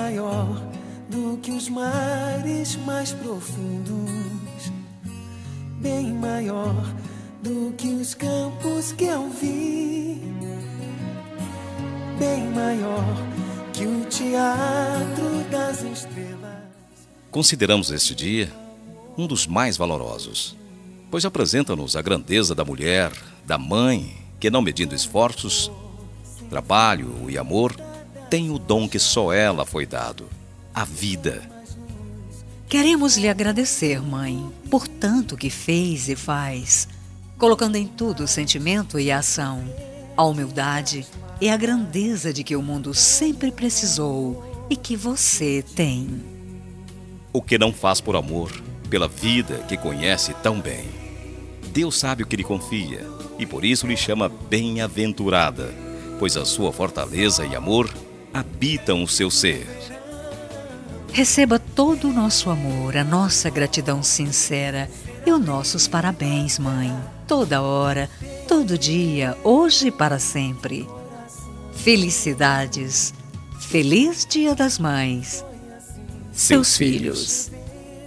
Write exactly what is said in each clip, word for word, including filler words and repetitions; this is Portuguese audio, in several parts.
maior do que os mares mais profundos, bem maior do que os campos que eu vi, bem maior que o teatro das estrelas. Consideramos este dia um dos mais valorosos, pois apresenta-nos a grandeza da mulher, da mãe, que não medindo esforços, trabalho e amor, tem o dom que só ela foi dado, a vida. Queremos lhe agradecer, mãe, por tanto que fez e faz, colocando em tudo o sentimento e a ação, a humildade e a grandeza de que o mundo sempre precisou e que você tem. O que não faz por amor, pela vida que conhece tão bem. Deus sabe o que lhe confia e por isso lhe chama bem-aventurada, pois a sua fortaleza e amor habitam o seu ser. Receba todo o nosso amor, a nossa gratidão sincera e os nossos parabéns, mãe. Toda hora, todo dia, hoje e para sempre. Felicidades. Feliz Dia das Mães. Seus, Seus filhos. filhos.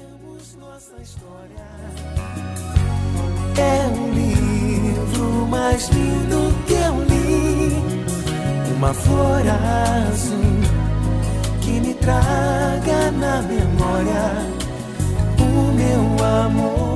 É um livro mais lindo que eu li, uma flor azul que me traga na memória o meu amor.